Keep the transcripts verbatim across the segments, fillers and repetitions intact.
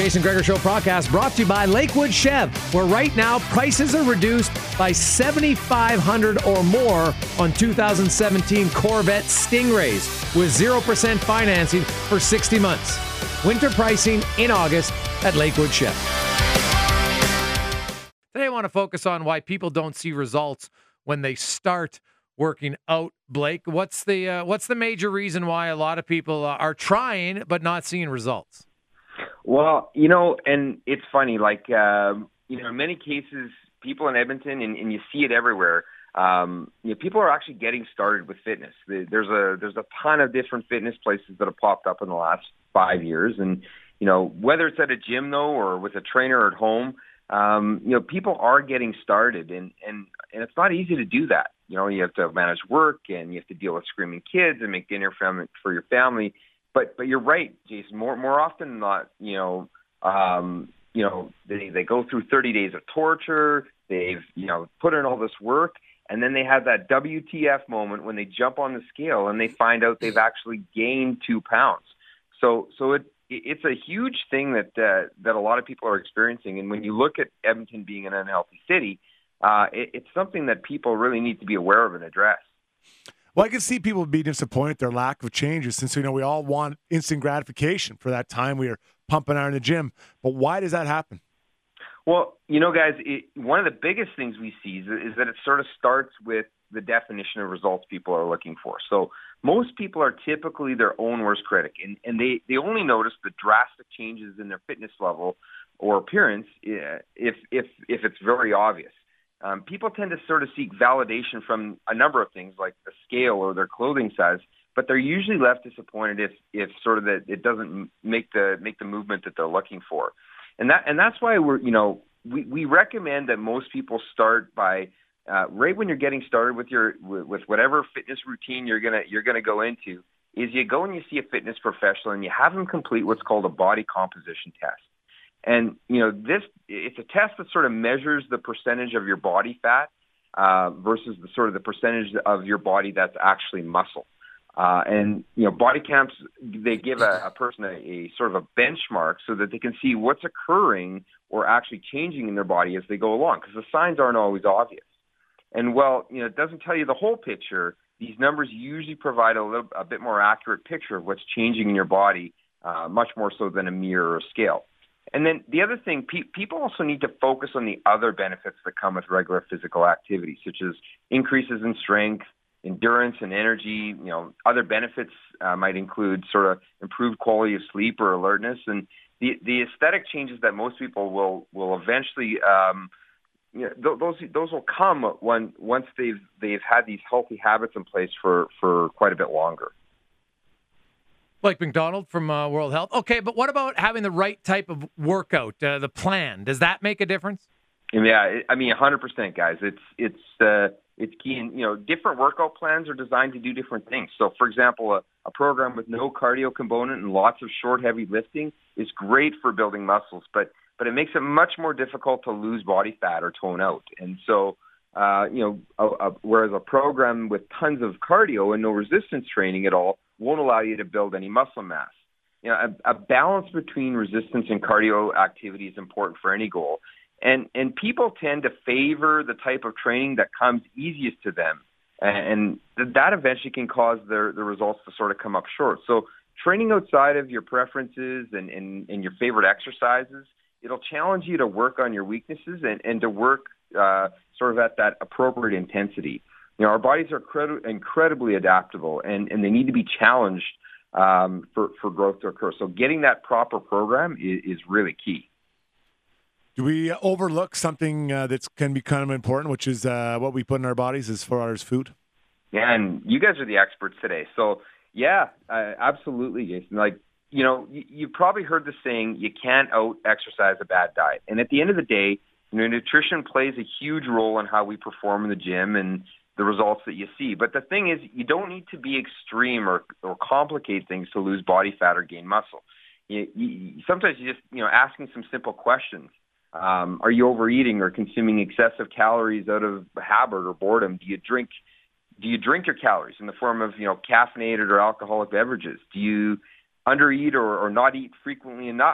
Jason Gregor Show podcast brought to you by Lakewood Chev, where right now prices are reduced by seven thousand five hundred dollars or more on two thousand seventeen Corvette Stingrays with zero percent financing for sixty months. Winter pricing in August at Lakewood Chev. Today I want to focus on why people don't see results when they start working out. Blake, what's the uh, what's the major reason why a lot of people uh, are trying but not seeing results? Well, you know, and it's funny, like, uh, you know, in many cases, people in Edmonton, and, and you see it everywhere, um, you know, people are actually getting started with fitness. There's a there's a ton of different fitness places that have popped up in the last five years. And, you know, whether it's at a gym, though, or with a trainer at home, um, you know, people are getting started. And, and, and it's not easy to do that. You know, you have to manage work, and you have to deal with screaming kids and make dinner for, for your family. But but you're right, Jason. More more often than not, you know, um, you know, they they go through thirty days of torture. They've you know put in all this work, and then they have that W T F moment when they jump on the scale and they find out they've actually gained two pounds. So so it it's a huge thing that uh, that a lot of people are experiencing. And when you look at Edmonton being an unhealthy city, uh, it, it's something that people really need to be aware of and address. Well, I can see people be disappointed at their lack of changes, since, you know, we all want instant gratification for that time we are pumping iron in the gym. But why does that happen? Well, you know, guys, it, one of the biggest things we see is, is that it sort of starts with the definition of results people are looking for. So most people are typically their own worst critic, and, and they, they only notice the drastic changes in their fitness level or appearance if if if it's very obvious. Um, people tend to sort of seek validation from a number of things like the scale or their clothing size, but they're usually left disappointed if, if sort of that it doesn't make the make the movement that they're looking for, and that and that's why we're you know we, we recommend that most people start by uh, right when you're getting started with your with whatever fitness routine you're gonna you're gonna go into is you go and you see a fitness professional and you have them complete what's called a body composition test. And, you know, this it's a test that sort of measures the percentage of your body fat uh, versus the sort of the percentage of your body that's actually muscle. Uh, and, you know, body camps, they give a, a person a, a sort of a benchmark so that they can see what's occurring or actually changing in their body as they go along, because the signs aren't always obvious. And, well, you know, it doesn't tell you the whole picture. These numbers usually provide a little a bit more accurate picture of what's changing in your body, uh, much more so than a mirror or scale. And then the other thing, pe- people also need to focus on the other benefits that come with regular physical activity, such as increases in strength, endurance, and energy. You know, other benefits uh, might include sort of improved quality of sleep or alertness. And the the aesthetic changes that most people will will eventually, um, you know, th- those those will come when once they've they've had these healthy habits in place for, for quite a bit longer. Blake McDonald from uh, World Health. Okay, but what about having the right type of workout, uh, the plan? Does that make a difference? Yeah, I mean, one hundred percent, guys. It's it's uh, it's key. And, you know, different workout plans are designed to do different things. So, for example, a, a program with no cardio component and lots of short, heavy lifting is great for building muscles, but but it makes it much more difficult to lose body fat or tone out. And so, uh, you know, a, a, whereas a program with tons of cardio and no resistance training at all won't allow you to build any muscle mass. You know, a, a balance between resistance and cardio activity is important for any goal. And and people tend to favor the type of training that comes easiest to them. And, and that eventually can cause their the results to sort of come up short. So training outside of your preferences and, and, and your favorite exercises, it'll challenge you to work on your weaknesses and, and to work uh, sort of at that appropriate intensity. You know, our bodies are credi- incredibly adaptable, and, and they need to be challenged um, for, for growth to occur. So getting that proper program is, is really key. Do we overlook something uh, that can be kind of important, which is uh, what we put in our bodies as far as food? Yeah, and you guys are the experts today. So, yeah, uh, absolutely, Jason. Like, you know, you, you've probably heard the saying, you can't out-exercise a bad diet. And at the end of the day, you know, nutrition plays a huge role in how we perform in the gym and the results that you see. But the thing is, you don't need to be extreme or, or complicate things to lose body fat or gain muscle. You, you, sometimes you just, you know, asking some simple questions. Um, are you overeating or consuming excessive calories out of habit or boredom? Do you drink, do you drink your calories in the form of, you know, caffeinated or alcoholic beverages? Do you undereat or, or not eat frequently enough?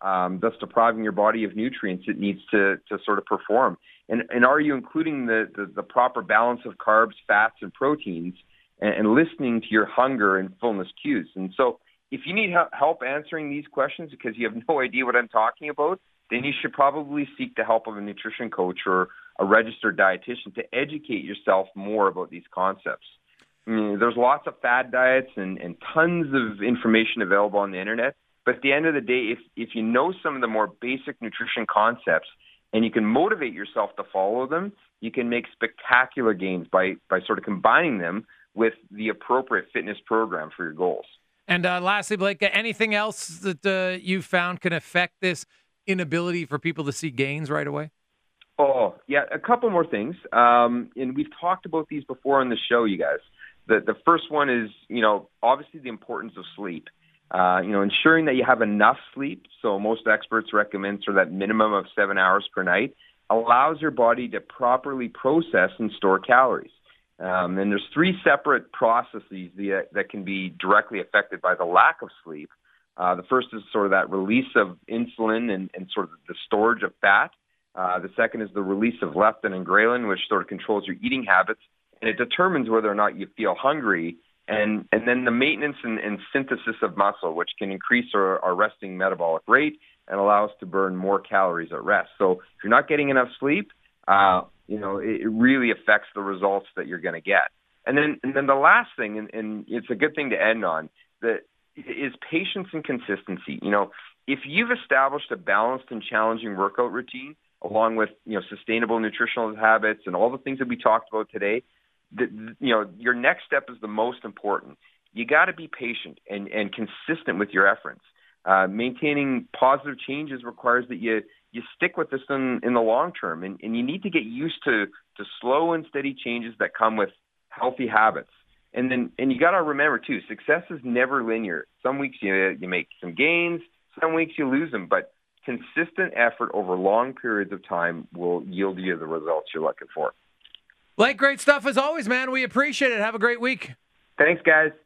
um, thus depriving your body of nutrients it needs to to sort of perform. And, and are you including the, the, the proper balance of carbs, fats, and proteins, and, and listening to your hunger and fullness cues? And so if you need help answering these questions because you have no idea what I'm talking about, then you should probably seek the help of a nutrition coach or a registered dietitian to educate yourself more about these concepts. I mean, there's lots of fad diets and, and tons of information available on the internet. But at the end of the day, if, if you know some of the more basic nutrition concepts and you can motivate yourself to follow them, you can make spectacular gains by, by sort of combining them with the appropriate fitness program for your goals. And uh, lastly, Blake, anything else that uh, you've found can affect this inability for people to see gains right away? Oh, yeah, a couple more things. Um, and we've talked about these before on the show, you guys. The, the first one is, you know, obviously the importance of sleep. Uh, you know, ensuring that you have enough sleep, so most experts recommend sort of that minimum of seven hours per night, allows your body to properly process and store calories. Um, and there's three separate processes that, that can be directly affected by the lack of sleep. Uh, the first is sort of that release of insulin and, and sort of the storage of fat. Uh, the second is the release of leptin and ghrelin, which sort of controls your eating habits, and it determines whether or not you feel hungry. And, and then the maintenance and, and synthesis of muscle, which can increase our, our resting metabolic rate and allow us to burn more calories at rest. So if you're not getting enough sleep, uh, you know, it, it really affects the results that you're going to get. And then, and then the last thing, and, and it's a good thing to end on, that is patience and consistency. You know, if you've established a balanced and challenging workout routine, along with, you know, sustainable nutritional habits and all the things that we talked about today, the, you know, your next step is the most important. You got to be patient and, and consistent with your efforts. Uh, maintaining positive changes requires that you you stick with this in, in the long term, and, and you need to get used to to slow and steady changes that come with healthy habits. And then, and you got to remember too, success is never linear. Some weeks you you make some gains, some weeks you lose them, but consistent effort over long periods of time will yield you the results you're looking for. Blake, great stuff as always, man. We appreciate it. Have a great week. Thanks, guys.